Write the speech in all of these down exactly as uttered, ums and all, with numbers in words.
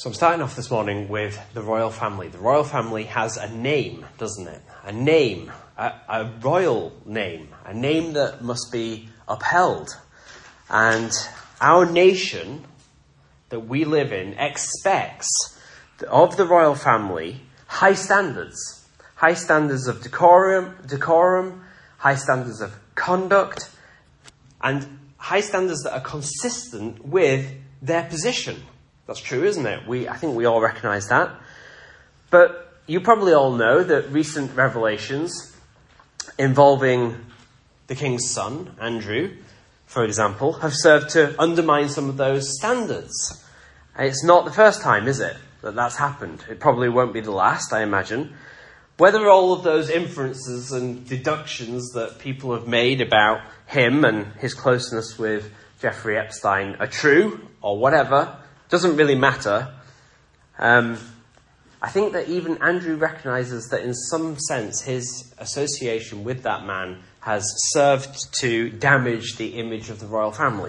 So I'm starting off this morning with the royal family. The royal family has a name, doesn't it? A name, a, a royal name, a name that must be upheld. And our nation that we live in expects of the royal family high standards. High standards of decorum, decorum, high standards of conduct, and high standards that are consistent with their position. That's true, isn't it? We, I think we all recognise that. But you probably all know that recent revelations involving the king's son, Andrew, for example, have served to undermine some of those standards. And it's not the first time, is it, that that's happened? It probably won't be the last, I imagine. Whether all of those inferences and deductions that people have made about him and his closeness with Jeffrey Epstein are true, or whatever, doesn't really matter. Um, I think that even Andrew recognises that in some sense his association with that man has served to damage the image of the royal family.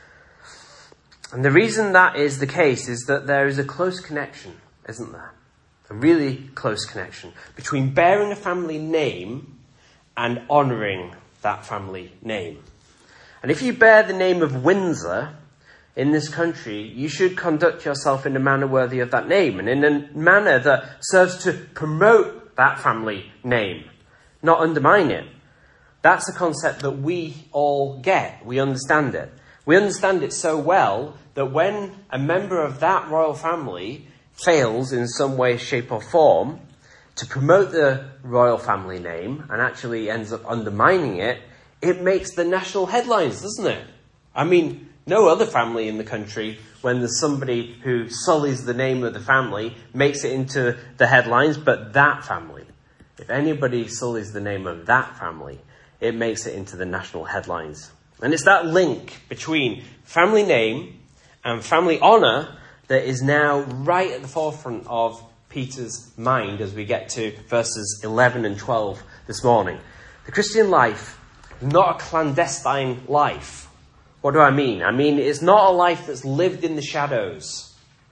And the reason that is the case is that there is a close connection, isn't there? A really close connection between bearing a family name and honouring that family name. And if you bear the name of Windsor in this country, you should conduct yourself in a manner worthy of that name, and in a manner that serves to promote that family name, not undermine it. That's a concept that we all get. We understand it. We understand it so well that when a member of that royal family fails in some way, shape or form to promote the royal family name and actually ends up undermining it, it makes the national headlines, doesn't it? I mean, no other family in the country, when there's somebody who sullies the name of the family, makes it into the headlines, but that family. If anybody sullies the name of that family, it makes it into the national headlines. And it's that link between family name and family honour that is now right at the forefront of Peter's mind as we get to verses eleven and twelve this morning. The Christian life is not a clandestine life. What do I mean? I mean, it's not a life that's lived in the shadows.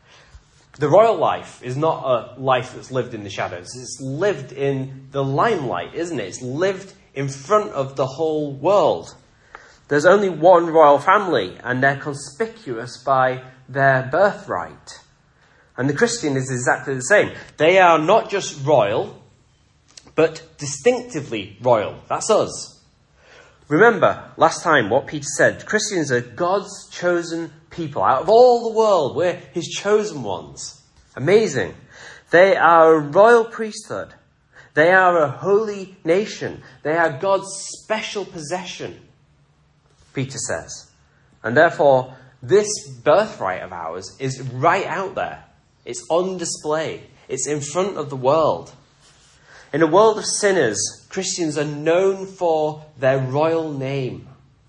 The royal life is not a life that's lived in the shadows. It's lived in the limelight, isn't it? It's lived in front of the whole world. There's only one royal family, and they're conspicuous by their birthright. And the Christian is exactly the same. They are not just royal, but distinctively royal. That's us. Remember, last time, what Peter said. Christians are God's chosen people. Out of all the world, we're his chosen ones. Amazing. They are a royal priesthood. They are a holy nation. They are God's special possession, Peter says. And therefore, this birthright of ours is right out there. It's on display. It's in front of the world. In a world of sinners, Christians are known for their royal name.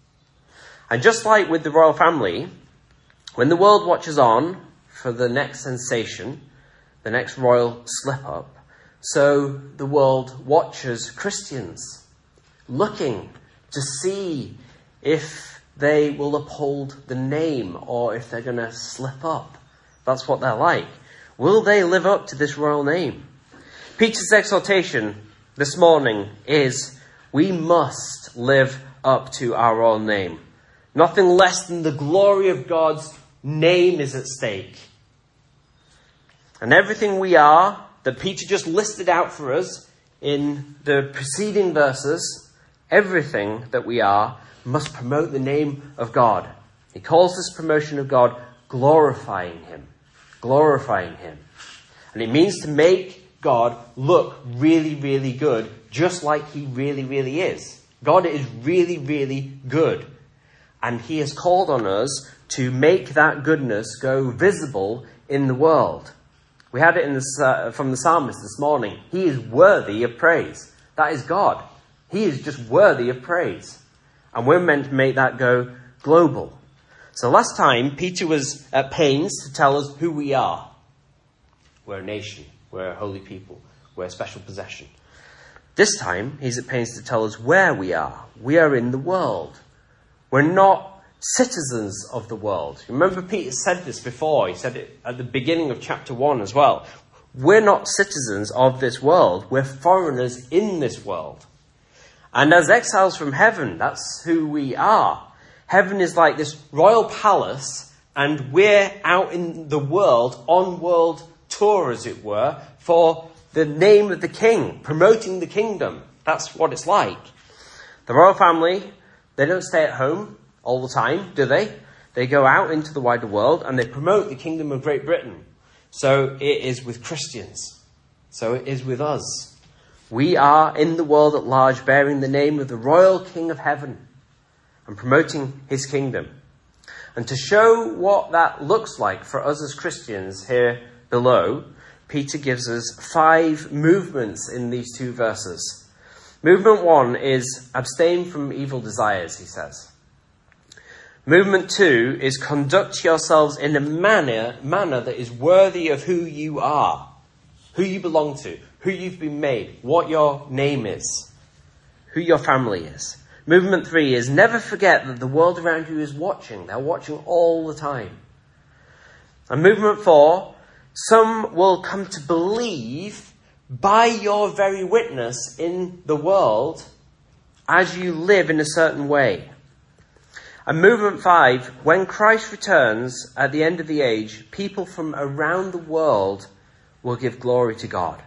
And just like with the royal family, when the world watches on for the next sensation, the next royal slip-up, so the world watches Christians, looking to see if they will uphold the name or if they're going to slip up. That's what they're like. Will they live up to this royal name? Peter's exhortation this morning is we must live up to our royal name. Nothing less than the glory of God's name is at stake. And everything we are that Peter just listed out for us in the preceding verses, everything that we are must promote the name of God. He calls this promotion of God glorifying him. Glorifying him. And it means to make God look really, really good, just like he really, really is. God is really, really good. And he has called on us to make that goodness go visible in the world. We had it in the, uh, from the psalmist this morning. He is worthy of praise. That is God. He is just worthy of praise. And we're meant to make that go global. So last time, Peter was at pains to tell us who we are. We're a nation. We're a holy people. We're a special possession. This time, he's at pains to tell us where we are. We are in the world. We're not citizens of the world. Remember, Peter said this before. He said it at the beginning of chapter one as well. We're not citizens of this world. We're foreigners in this world. And as exiles from heaven, that's who we are. Heaven is like this royal palace, and we're out in the world, on world tour, as it were, for the name of the king, promoting the kingdom. That's what it's like. The royal family, they don't stay at home all the time, do they? They go out into the wider world and they promote the kingdom of Great Britain. So it is with Christians. So it is with us. We are in the world at large, bearing the name of the royal King of heaven and promoting his kingdom. And to show what that looks like for us as Christians here below, Peter gives us five movements in these two verses. Movement one is abstain from evil desires, he says. Movement two is conduct yourselves in a manner, manner that is worthy of who you are, who you belong to, who you've been made, what your name is, who your family is. Movement three is never forget that the world around you is watching. They're watching all the time. And movement four, some will come to believe by your very witness in the world as you live in a certain way. And movement five, when Christ returns at the end of the age, people from around the world will give glory to God.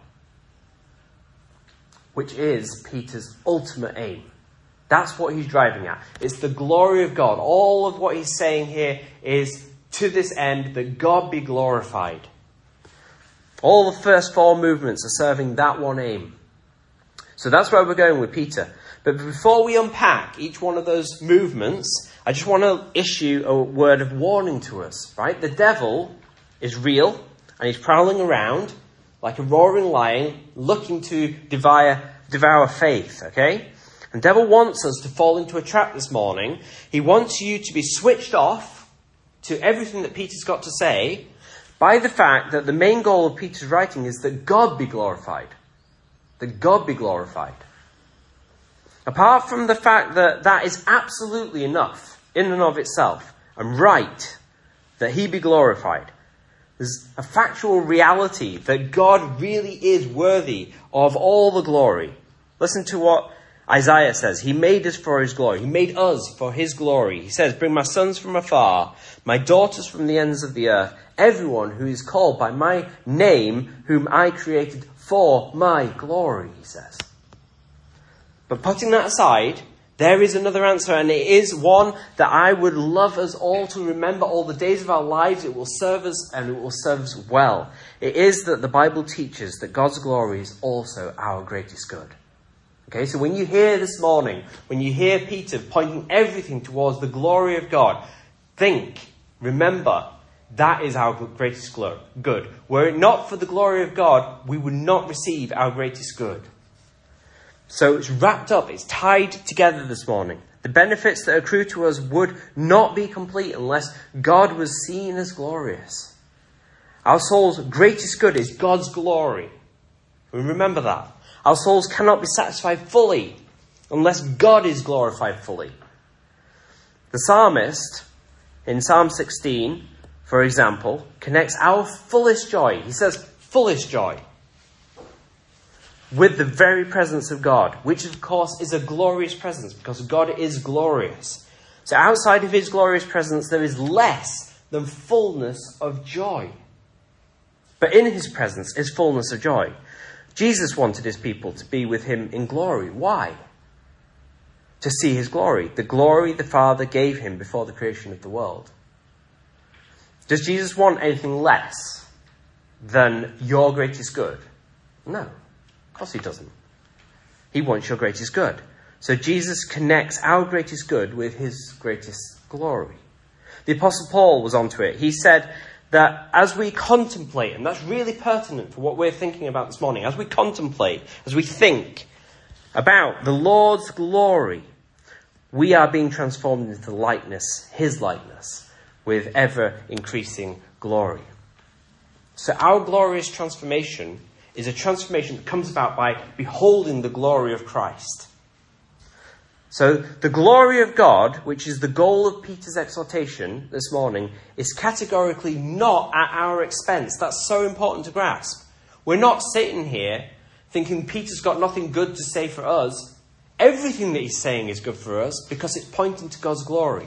Which is Peter's ultimate aim. That's what he's driving at. It's the glory of God. All of what he's saying here is to this end that God be glorified. All the first four movements are serving that one aim. So that's where we're going with Peter. But before we unpack each one of those movements, I just want to issue a word of warning to us, right? The devil is real and he's prowling around like a roaring lion looking to devour, devour faith, okay? And the devil wants us to fall into a trap this morning. He wants you to be switched off to everything that Peter's got to say by the fact that the main goal of Peter's writing is that God be glorified. That God be glorified. Apart from the fact that that is absolutely enough in and of itself and right that he be glorified, there's a factual reality that God really is worthy of all the glory. Listen to what Isaiah says. He made us for his glory. He made us for his glory. He says, bring my sons from afar, my daughters from the ends of the earth, everyone who is called by my name, whom I created for my glory, he says. But putting that aside, there is another answer, and it is one that I would love us all to remember all the days of our lives. It will serve us, and it will serve us well. It is that the Bible teaches that God's glory is also our greatest good. Okay, so when you hear this morning, when you hear Peter pointing everything towards the glory of God, think, remember, that is our greatest good. Were it not for the glory of God, we would not receive our greatest good. So it's wrapped up, it's tied together this morning. The benefits that accrue to us would not be complete unless God was seen as glorious. Our soul's greatest good is God's glory. We remember that. Our souls cannot be satisfied fully unless God is glorified fully. The psalmist in Psalm sixteen, for example, connects our fullest joy. He says fullest joy with the very presence of God, which of course is a glorious presence because God is glorious. So outside of his glorious presence, there is less than fullness of joy. But in his presence is fullness of joy. Jesus wanted his people to be with him in glory. Why? To see his glory. The glory the Father gave him before the creation of the world. Does Jesus want anything less than your greatest good? No. Of course he doesn't. He wants your greatest good. So Jesus connects our greatest good with his greatest glory. The Apostle Paul was onto it. He said that as we contemplate, and that's really pertinent for what we're thinking about this morning, as we contemplate, as we think about the Lord's glory, we are being transformed into likeness, his likeness, with ever increasing glory. So our glorious transformation is a transformation that comes about by beholding the glory of Christ. So the glory of God, which is the goal of Peter's exhortation this morning, is categorically not at our expense. That's so important to grasp. We're not sitting here thinking Peter's got nothing good to say for us. Everything that he's saying is good for us because it's pointing to God's glory.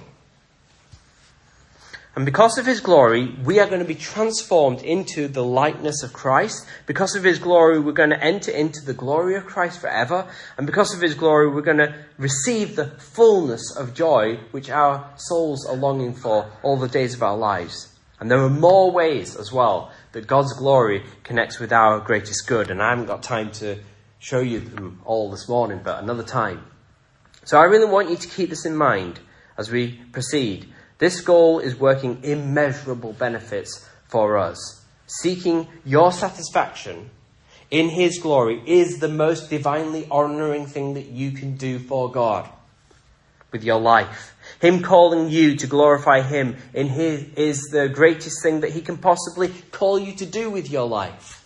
And because of his glory, we are going to be transformed into the likeness of Christ. Because of his glory, we're going to enter into the glory of Christ forever. And because of his glory, we're going to receive the fullness of joy which our souls are longing for all the days of our lives. And there are more ways as well that God's glory connects with our greatest good. And I haven't got time to show you them all this morning, but another time. So I really want you to keep this in mind as we proceed. This goal is working immeasurable benefits for us. Seeking your satisfaction in his glory is the most divinely honouring thing that you can do for God with your life. Him calling you to glorify him in his is the greatest thing that he can possibly call you to do with your life.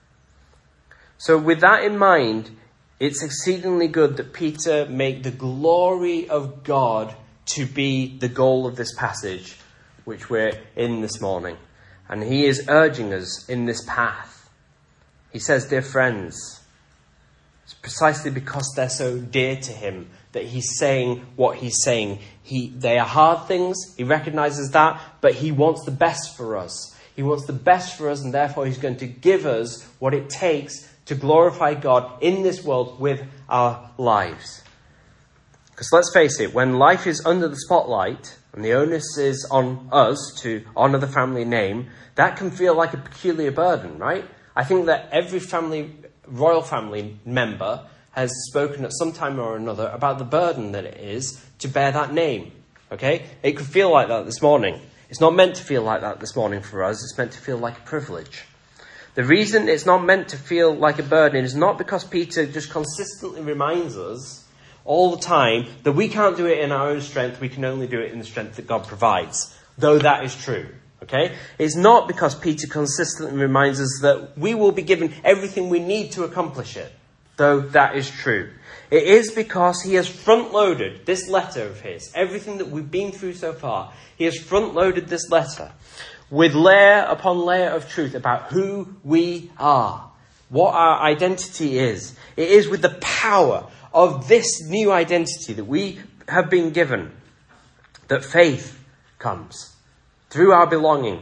So with that in mind, it's exceedingly good that Peter make the glory of God to be the goal of this passage, which we're in this morning. And he is urging us in this path. He says, dear friends, it's precisely because they're so dear to him that he's saying what he's saying. He, they are hard things, he recognises that, but he wants the best for us. He wants the best for us, and therefore he's going to give us what it takes to glorify God in this world with our lives. Because let's face it, when life is under the spotlight and the onus is on us to honour the family name, that can feel like a peculiar burden, right? I think that every family, royal family member has spoken at some time or another about the burden that it is to bear that name, okay? It could feel like that this morning. It's not meant to feel like that this morning for us. It's meant to feel like a privilege. The reason it's not meant to feel like a burden is not because Peter just consistently reminds us all the time that we can't do it in our own strength, we can only do it in the strength that God provides, though that is true, okay? It's not because Peter consistently reminds us that we will be given everything we need to accomplish it, though that is true. It is because he has front-loaded this letter of his, everything that we've been through so far, he has front-loaded this letter with layer upon layer of truth about who we are, what our identity is. It is with the power of this new identity that we have been given that faith comes through our belonging.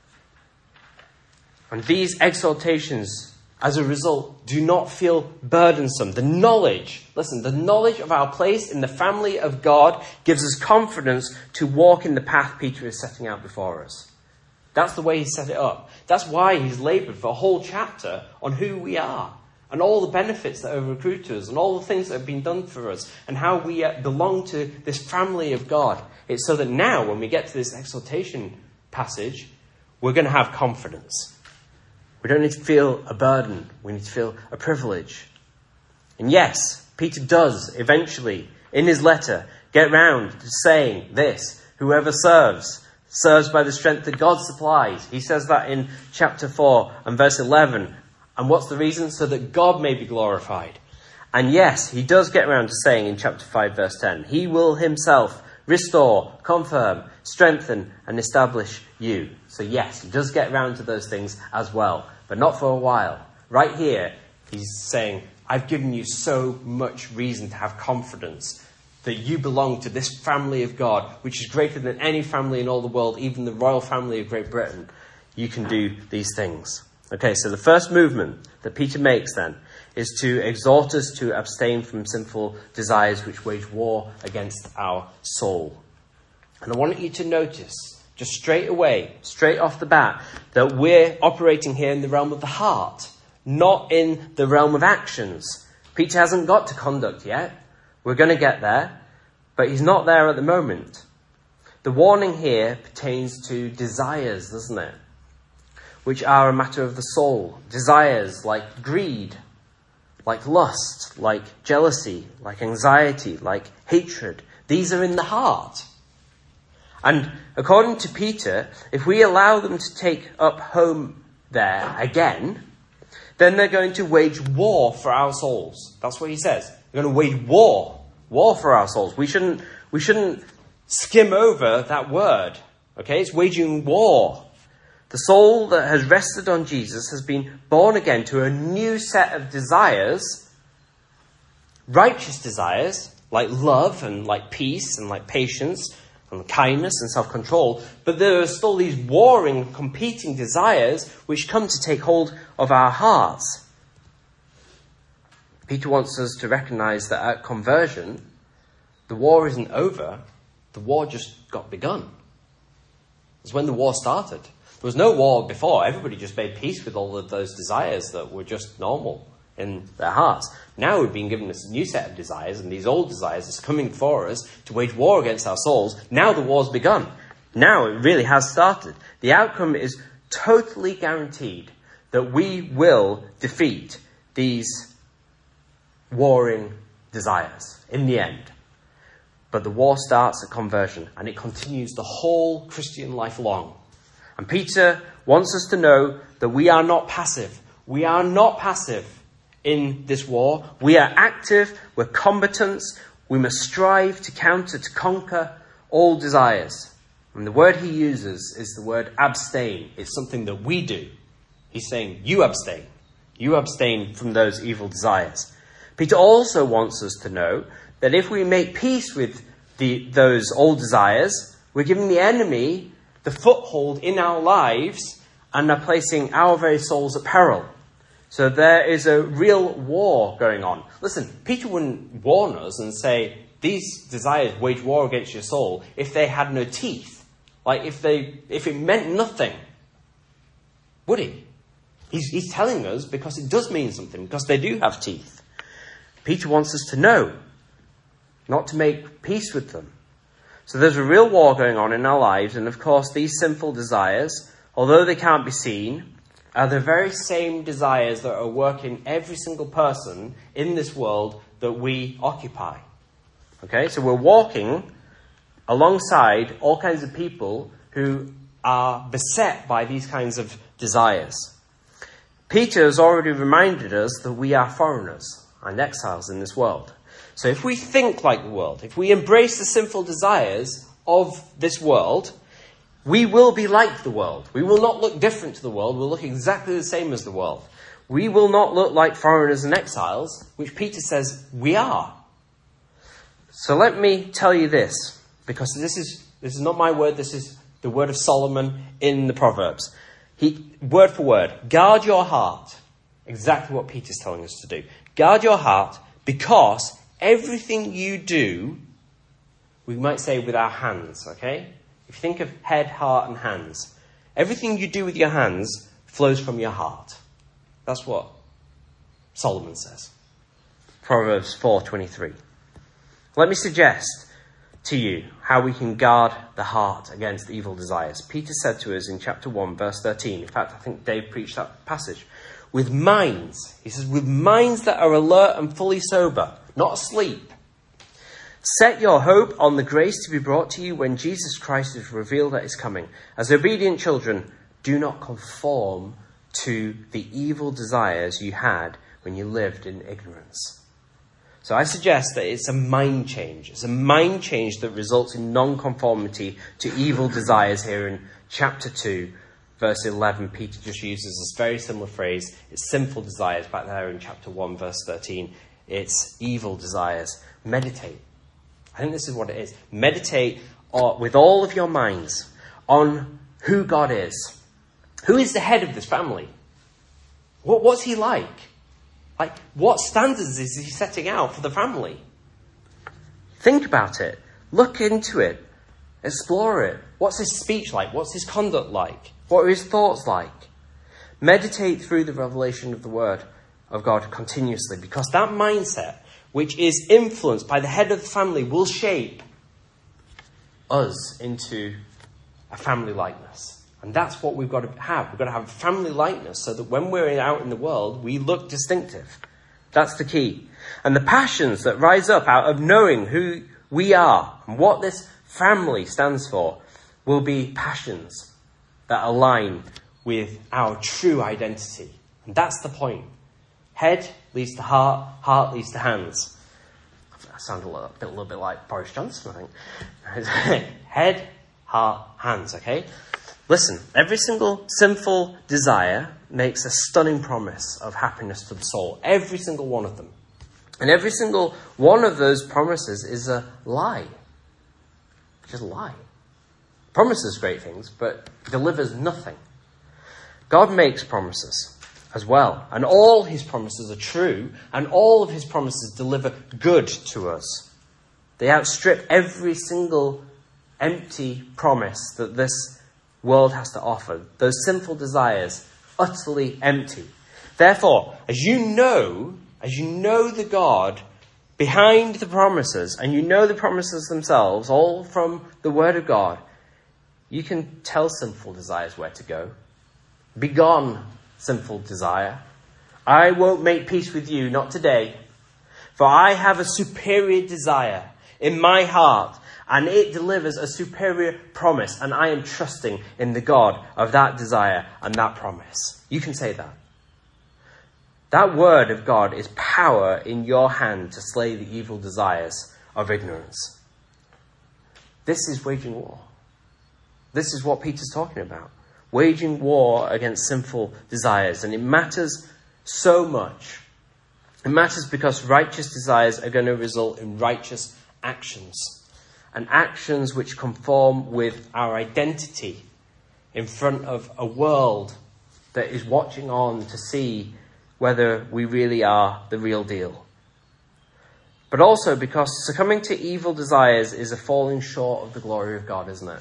And these exaltations, as a result, do not feel burdensome. The knowledge, listen, the knowledge of our place in the family of God gives us confidence to walk in the path Peter is setting out before us. That's the way he set it up. That's why he's laboured for a whole chapter on who we are and all the benefits that have accrued to us and all the things that have been done for us and how we belong to this family of God. It's so that now when we get to this exhortation passage, we're going to have confidence. We don't need to feel a burden. We need to feel a privilege. And yes, Peter does eventually, in his letter, get round to saying this: whoever serves, serves by the strength that God supplies. He says that in chapter four and verse eleven. And what's the reason? So that God may be glorified. And yes, he does get around to saying in chapter five verse ten, he will himself restore, confirm, strengthen and establish you. So yes, he does get around to those things as well, but not for a while. Right here, he's saying, I've given you so much reason to have confidence that you belong to this family of God, which is greater than any family in all the world, even the royal family of Great Britain. You can do these things. Okay, so the first movement that Peter makes then is to exhort us to abstain from sinful desires which wage war against our soul. And I want you to notice, just straight away, straight off the bat, that we're operating here in the realm of the heart, not in the realm of actions. Peter hasn't got to conduct yet. We're going to get there, but he's not there at the moment. The warning here pertains to desires, doesn't it? Which are a matter of the soul. Desires like greed, like lust, like jealousy, like anxiety, like hatred. These are in the heart. And according to Peter, if we allow them to take up home there again, then they're going to wage war for our souls. That's what he says. They're going to wage war war for our souls. We shouldn't, we shouldn't skim over that word. Okay, it's waging war. The soul that has rested on Jesus has been born again to a new set of desires, righteous desires, like love and like peace and like patience and kindness and self-control. But there are still these warring, competing desires which come to take hold of our hearts. Peter wants us to recognize that at conversion, the war isn't over. The war just got begun. It's when the war started. There was no war before. Everybody just made peace with all of those desires that were just normal in their hearts. Now we've been given this new set of desires, and these old desires is coming for us to wage war against our souls. Now the war's begun. Now it really has started. The outcome is totally guaranteed that we will defeat these warring desires in the end. But the war starts at conversion, and it continues the whole Christian life long. And Peter wants us to know that we are not passive. We are not passive in this war. We are active. We're combatants. We must strive to counter, to conquer all desires. And the word he uses is the word abstain. It's something that we do. He's saying, you abstain. You abstain from those evil desires. Peter also wants us to know that if we make peace with the, those old desires, we're giving the enemy the foothold in our lives and are placing our very souls at peril. So there is a real war going on. Listen, Peter wouldn't warn us and say, these desires wage war against your soul if they had no teeth. Like if they, if it meant nothing. Would he? He's, he's telling us because it does mean something, because they do have teeth. Peter wants us to know, not to make peace with them. So there's a real war going on in our lives, and of course these sinful desires, although they can't be seen, are the very same desires that are working every single person in this world that we occupy. Okay, so we're walking alongside all kinds of people who are beset by these kinds of desires. Peter has already reminded us that we are foreigners and exiles in this world. So if we think like the world, if we embrace the sinful desires of this world, we will be like the world. We will not look different to the world. We'll look exactly the same as the world. We will not look like foreigners and exiles, which Peter says we are. So let me tell you this, because this is this is not my word, this is the word of Solomon in the Proverbs. He, word for word, guard your heart. Exactly what Peter's telling us to do. Guard your heart, because everything you do, we might say with our hands, okay? If you think of head, heart, and hands, everything you do with your hands flows from your heart. That's what Solomon says. Proverbs four twenty-three. Let me suggest to you how we can guard the heart against evil desires. Peter said to us in chapter one, verse thirteen. In fact, I think Dave preached that passage. With minds, he says, with minds that are alert and fully sober, not asleep. Set your hope on the grace to be brought to you when Jesus Christ is revealed at his coming. As obedient children, do not conform to the evil desires you had when you lived in ignorance. So I suggest that it's a mind change. It's a mind change that results in non-conformity to evil desires here in chapter two, verse eleven. Peter just uses this very similar phrase. It's sinful desires back there in chapter one, verse thirteen. It's evil desires. Meditate. I think this is what it is. Meditate with all of your minds on who God is. Who is the head of this family? What, what's he like? Like, what standards is he setting out for the family? Think about it. Look into it. Explore it. What's his speech like? What's his conduct like? What are his thoughts like? Meditate through the revelation of the Word of God continuously, because that mindset, which is influenced by the head of the family, will shape us into a family likeness. And that's what we've got to have. We've got to have family likeness so that when we're out in the world, we look distinctive. That's the key. And the passions that rise up out of knowing who we are and what this family stands for will be passions that align with our true identity. And that's the point. Head leads to heart, heart leads to hands. sound a little, a little bit like Boris Johnson, I think. Head, heart, hands, okay? Listen, every single sinful desire makes a stunning promise of happiness to the soul. Every single one of them. And every single one of those promises is a lie. Just a lie. Promises great things, but delivers nothing. God makes promises as well. And all his promises are true. And all of his promises deliver good to us. They outstrip every single empty promise that this world has to offer. Those sinful desires, utterly empty. Therefore, as you know, as you know the God behind the promises, and you know the promises themselves, all from the Word of God, you can tell sinful desires where to go. Begone, sinful desire. I won't make peace with you, not today. For I have a superior desire in my heart, and it delivers a superior promise, and I am trusting in the God of that desire and that promise. You can say that. That word of God is power in your hand to slay the evil desires of ignorance. This is waging war. This is what Peter's talking about. Waging war against sinful desires. And it matters so much. It matters because righteous desires are going to result in righteous actions. And actions which conform with our identity in front of a world that is watching on to see whether we really are the real deal. But also because succumbing to evil desires is a falling short of the glory of God, isn't it?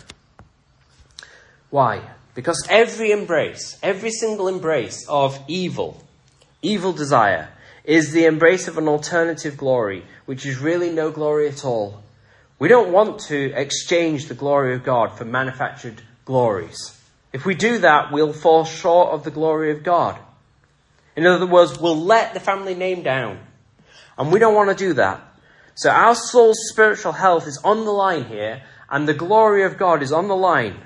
Why? Because every embrace, every single embrace of evil, evil desire, is the embrace of an alternative glory, which is really no glory at all. We don't want to exchange the glory of God for manufactured glories. If we do that, we'll fall short of the glory of God. In other words, we'll let the family name down. And we don't want to do that. So our soul's spiritual health is on the line here, and the glory of God is on the line.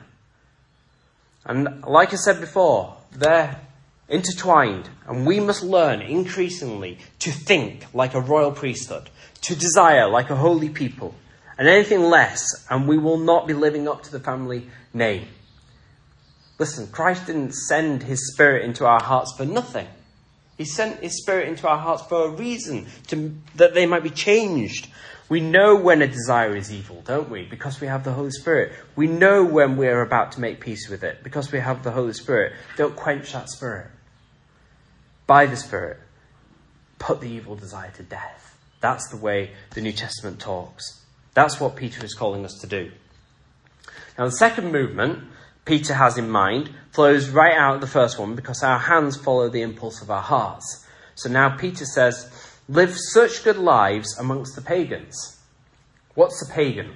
And like I said before, they're intertwined, and we must learn increasingly to think like a royal priesthood, to desire like a holy people, and anything less, and we will not be living up to the family name. Listen, Christ didn't send his Spirit into our hearts for nothing. He sent his Spirit into our hearts for a reason, to, that they might be changed. We know when a desire is evil, don't we? Because we have the Holy Spirit. We know when we're about to make peace with it, because we have the Holy Spirit. Don't quench that Spirit. By the Spirit, put the evil desire to death. That's the way the New Testament talks. That's what Peter is calling us to do. Now, the second movement Peter has in mind flows right out of the first one, because our hands follow the impulse of our hearts. So now Peter says, live such good lives amongst the pagans. What's a pagan?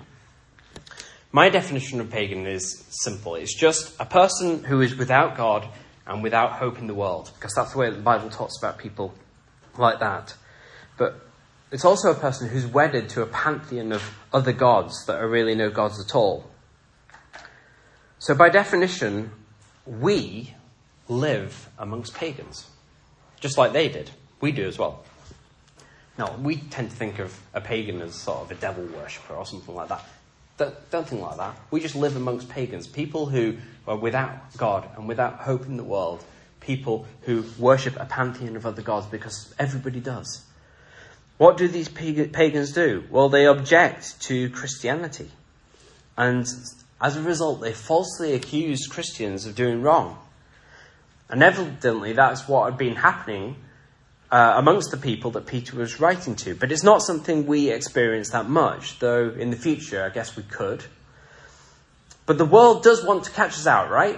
My definition of pagan is simple. It's just a person who is without God and without hope in the world, because that's the way the Bible talks about people like that. But it's also a person who's wedded to a pantheon of other gods that are really no gods at all. So by definition, we live amongst pagans, just like they did. We do as well. Now, we tend to think of a pagan as sort of a devil worshipper or something like that. Don't, don't think like that. We just live amongst pagans, people who are without God and without hope in the world, people who worship a pantheon of other gods, because everybody does. What do these pagans do? Well, they object to Christianity. And as a result, they falsely accuse Christians of doing wrong. And evidently, that's what had been happening uh, amongst the people that Peter was writing to. But it's not something we experience that much, though in the future, I guess we could. But the world does want to catch us out, right?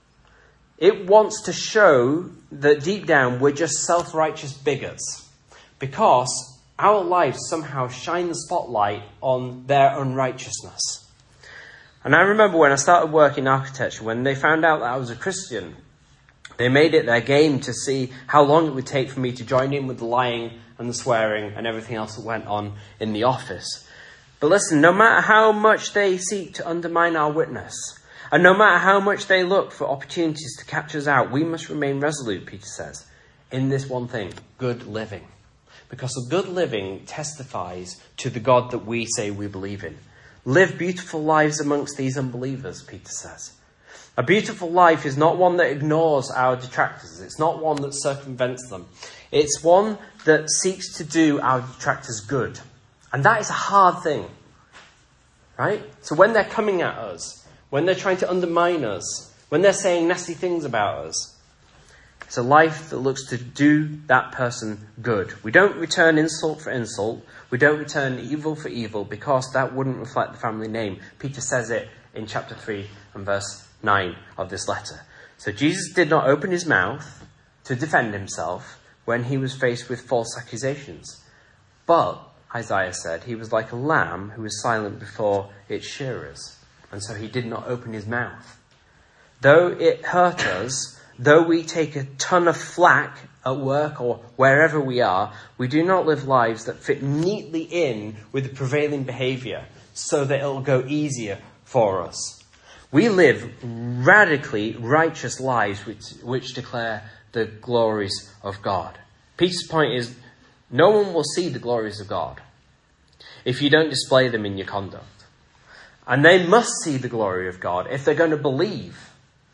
It wants to show that deep down we're just self-righteous bigots, because our lives somehow shine the spotlight on their unrighteousness. And I remember when I started working in architecture, when they found out that I was a Christian, they made it their game to see how long it would take for me to join in with the lying and the swearing and everything else that went on in the office. But listen, no matter how much they seek to undermine our witness, and no matter how much they look for opportunities to catch us out, we must remain resolute, Peter says, in this one thing, good living. because a good living testifies to the God that we say we believe in. Live beautiful lives amongst these unbelievers, Peter says. A beautiful life is not one that ignores our detractors. It's not one that circumvents them. It's one that seeks to do our detractors good. And that is a hard thing, right? So when they're coming at us, when they're trying to undermine us, when they're saying nasty things about us, it's a life that looks to do that person good. We don't return insult for insult. We don't return evil for evil, because that wouldn't reflect the family name. Peter says it in chapter three and verse nine of this letter. So Jesus did not open his mouth to defend himself when he was faced with false accusations. But, Isaiah said, he was like a lamb who was silent before its shearers. And so he did not open his mouth. Though it hurt us, though we take a ton of flack at work or wherever we are, we do not live lives that fit neatly in with the prevailing behaviour so that it'll go easier for us. We live radically righteous lives which, which declare the glories of God. Peter's point is, no one will see the glories of God if you don't display them in your conduct. And they must see the glory of God if they're going to believe.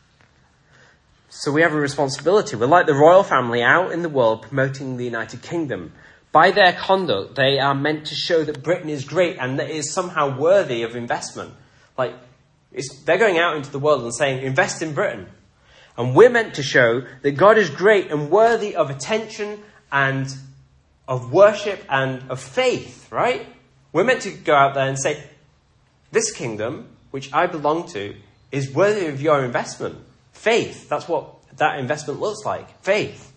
So we have a responsibility. We're like the royal family out in the world promoting the United Kingdom. By their conduct, they are meant to show that Britain is great and that it is somehow worthy of investment. Like, it's, they're going out into the world and saying, invest in Britain. And we're meant to show that God is great and worthy of attention and of worship and of faith, right? We're meant to go out there and say, this kingdom, which I belong to, is worthy of your investment. Faith. That's what that investment looks like. Faith.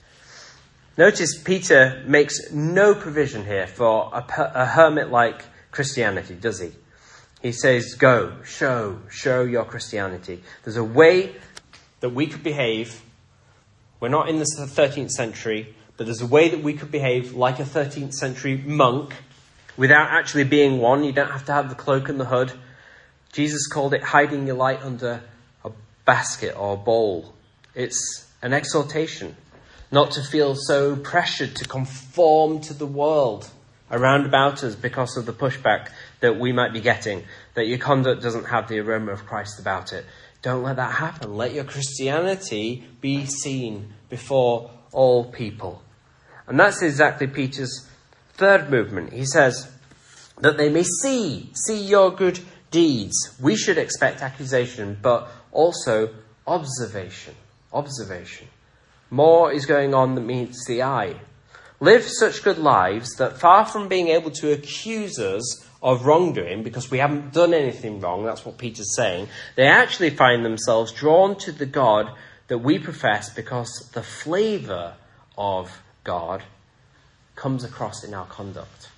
Notice Peter makes no provision here for a, a hermit-like Christianity, does he? He says, go, show, show your Christianity. There's a way that we could behave. We're not in the thirteenth century, but there's a way that we could behave like a thirteenth century monk without actually being one. You don't have to have the cloak and the hood. Jesus called it hiding your light under a basket or a bowl. It's an exhortation not to feel so pressured to conform to the world around about us because of the pushback that we might be getting, that your conduct doesn't have the aroma of Christ about it. Don't let that happen. Let your Christianity be seen before all people. And that's exactly Peter's third movement. He says that they may see, see your good deeds. We should expect accusation, but also observation. Observation. More is going on than meets the eye. Live such good lives that far from being able to accuse us of wrongdoing, because we haven't done anything wrong, that's what Peter's saying, they actually find themselves drawn to the God that we profess because the flavour of God comes across in our conduct.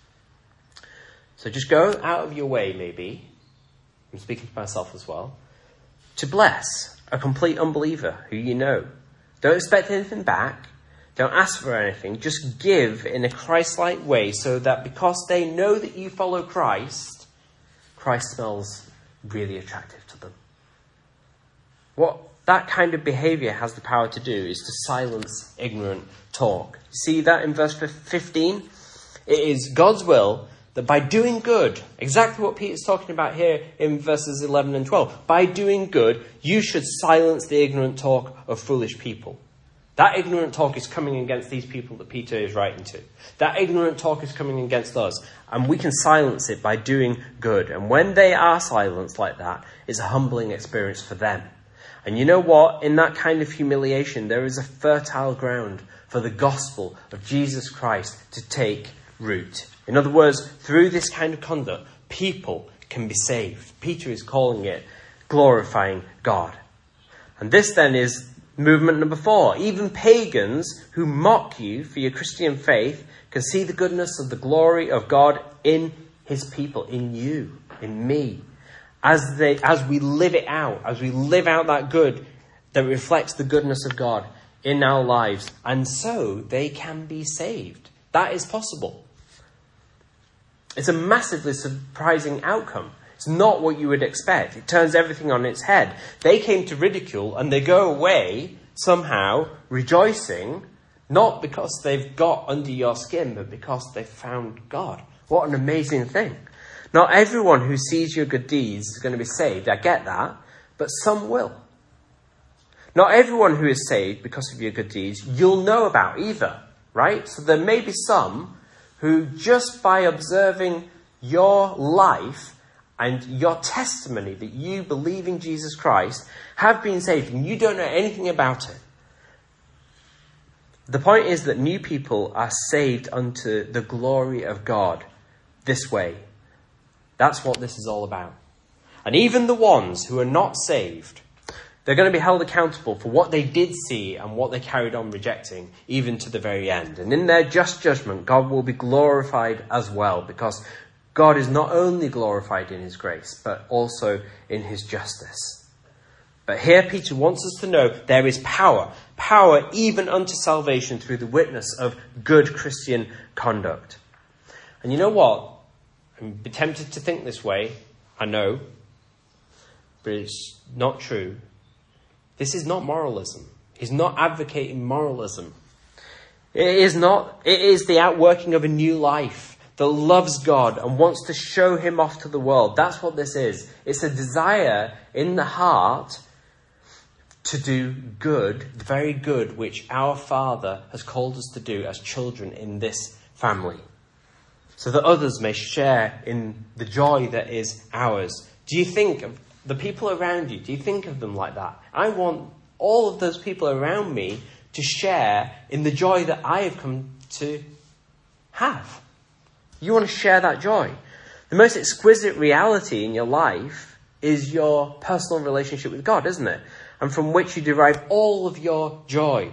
So just go out of your way, maybe, I'm speaking to myself as well, to bless a complete unbeliever who you know. Don't expect anything back. Don't ask for anything. Just give in a Christ-like way so that because they know that you follow Christ, Christ smells really attractive to them. What that kind of behaviour has the power to do is to silence ignorant talk. See that in verse fifteen? It is God's will that by doing good, exactly what Peter's talking about here in verses eleven and twelve, by doing good, you should silence the ignorant talk of foolish people. That ignorant talk is coming against these people that Peter is writing to. That ignorant talk is coming against us. And we can silence it by doing good. And when they are silenced like that, it's a humbling experience for them. And you know what? In that kind of humiliation, there is a fertile ground for the gospel of Jesus Christ to take root. In other words, through this kind of conduct, people can be saved. Peter is calling it glorifying God. And this then is movement number four. Even pagans who mock you for your Christian faith can see the goodness of the glory of God in his people, in you, in me. As they, as we live it out, as we live out that good that reflects the goodness of God in our lives. And so they can be saved. That is possible. It's a massively surprising outcome. It's not what you would expect. It turns everything on its head. They came to ridicule and they go away somehow rejoicing Not because they've got under your skin, but because they've found God. What an amazing thing. Not everyone who sees your good deeds is going to be saved. I get that. But some will. Not everyone who is saved because of your good deeds you'll know about either. Right? So there may be some who just by observing your life and your testimony that you believe in Jesus Christ have been saved and you don't know anything about it. The point is that new people are saved unto the glory of God this way. That's what this is all about. And even the ones who are not saved, they're going to be held accountable for what they did see and what they carried on rejecting, even to the very end. And in their just judgment, God will be glorified as well, because God is not only glorified in his grace, but also in his justice. But here Peter wants us to know there is power, power even unto salvation through the witness of good Christian conduct. And you know what? I'm tempted to think this way, I know, but it's not true. This is not moralism. He's not advocating moralism. It is not, it is the outworking of a new life that loves God and wants to show him off to the world. That's what this is. It's a desire in the heart to do good, the very good which our Father has called us to do as children in this family, so that others may share in the joy that is ours. Do you think of the people around you? Do you think of them like that? I want all of those people around me to share in the joy that I have come to have. You want to share that joy. The most exquisite reality in your life is your personal relationship with God, isn't it? And from which you derive all of your joy.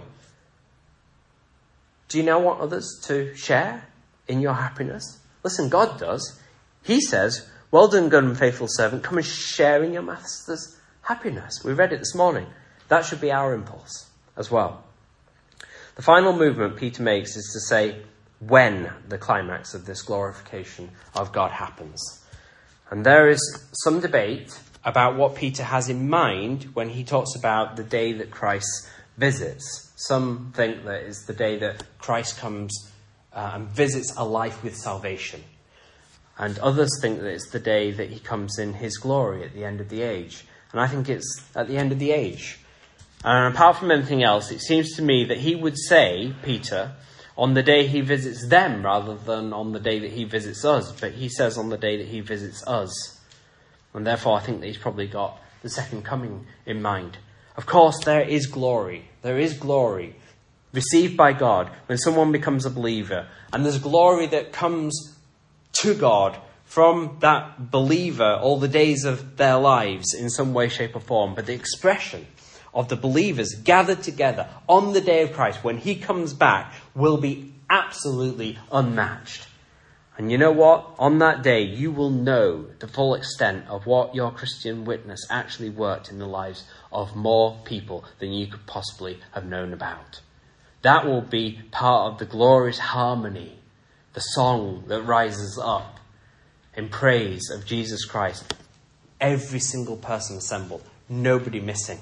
Do you now want others to share in your happiness? Listen, God does. He says, well done, good and faithful servant. Come and share in your master's happiness. We read it this morning. That should be our impulse as well. The final movement Peter makes is to say when the climax of this glorification of God happens. And there is some debate about what Peter has in mind when he talks about the day that Christ visits. Some think that it's the day that Christ comes uh, and visits a life with salvation. And others think that it's the day that he comes in his glory at the end of the age. And I think it's at the end of the age. And apart from anything else, it seems to me that he would say, Peter, on the day he visits them rather than on the day that he visits us. But he says on the day that he visits us. And therefore I think that he's probably got the second coming in mind. Of course, there is glory. There is glory received by God when someone becomes a believer. And there's glory that comes to God from that believer all the days of their lives in some way, shape or form. But the expression of the believers gathered together on the day of Christ when he comes back will be absolutely unmatched. And you know what? On that day, you will know the full extent of what your Christian witness actually worked in the lives of more people than you could possibly have known about. That will be part of the glorious harmony, the song that rises up in praise of Jesus Christ. Every single person assembled, nobody missing.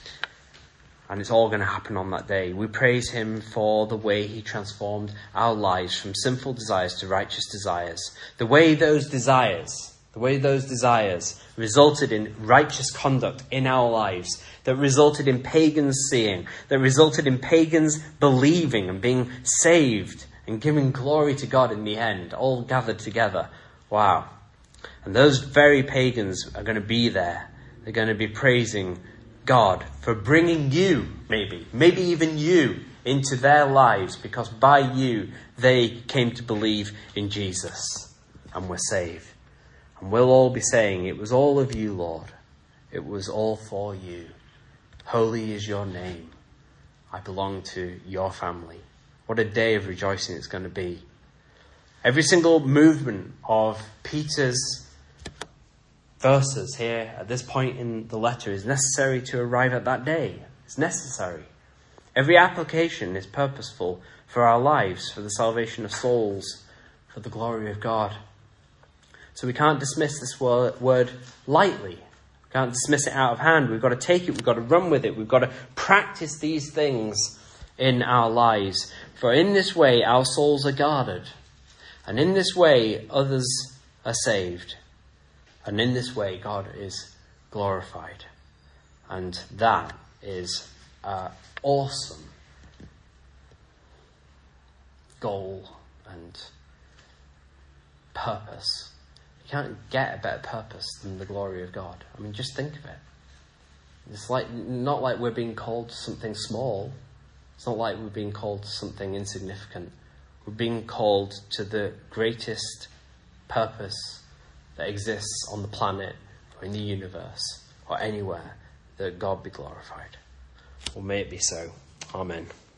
And it's all going to happen on that day. We praise him for the way he transformed our lives from sinful desires to righteous desires. The way those desires, the way those desires resulted in righteous conduct in our lives, that resulted in pagans seeing, that resulted in pagans believing and being saved and giving glory to God in the end, all gathered together. Wow. And those very pagans are going to be there. They're going to be praising God for bringing you, maybe, maybe even you, into their lives, because by you they came to believe in Jesus and were saved. And we'll all be saying, it was all of you, Lord. It was all for you. Holy is your name. I belong to your family. What a day of rejoicing it's going to be. Every single movement of Peter's verses here at this point in the letter is necessary to arrive at that day. It's necessary. Every application is purposeful for our lives, for the salvation of souls, for the glory of God. So we can't dismiss this word, word lightly. We can't dismiss it out of hand. We've got to take it. We've got to run with it. We've got to practice these things in our lives. For in this way our souls are guarded, and in this way others are saved, and in this way God is glorified. And that is an awesome goal and purpose. You can't get a better purpose than the glory of God. I mean, just think of it. It's like not like we're being called to something small. It's not like we're being called to something insignificant. We're being called to the greatest purpose that exists on the planet or in the universe or anywhere, that God be glorified. Well, may it be so. Amen.